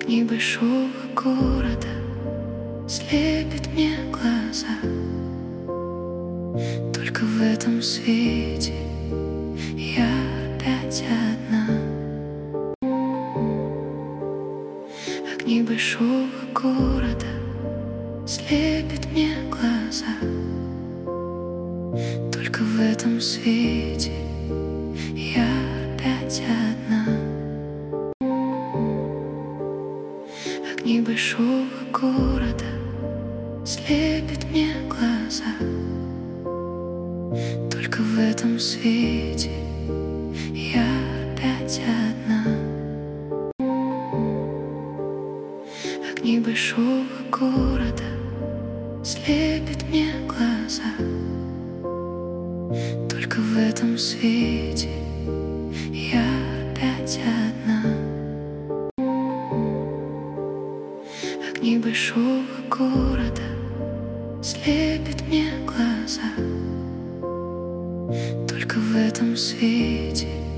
Огни большого города слепят мне глаза. Только в этом свете я опять одна. Огни большого города слепят мне глаза. Только в этом свете я опять одна. Огни большого города слепят мне глаза. Только в этом свете я опять одна. Огни большого города слепят мне глаза. Только в этом свете я опять одна. Огни большого города слепят мне глаза. Только в этом свете